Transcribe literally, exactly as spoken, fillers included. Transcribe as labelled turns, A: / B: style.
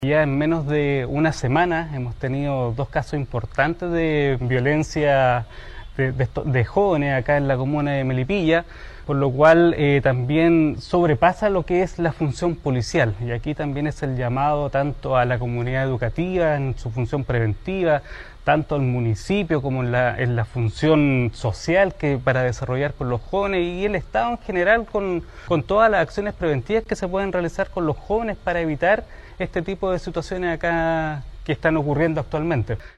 A: Ya en menos de una semana hemos tenido dos casos importantes de violencia de, de, de jóvenes acá en la comuna de Melipilla, por lo cual eh, también sobrepasa lo que es la función policial. Y aquí también es el llamado tanto a la comunidad educativa en su función preventiva, tanto al municipio como en la, en la función social que para desarrollar con los jóvenes y el Estado en general con, con todas las acciones preventivas que se pueden realizar con los jóvenes para evitar este tipo de situaciones acá que están ocurriendo actualmente.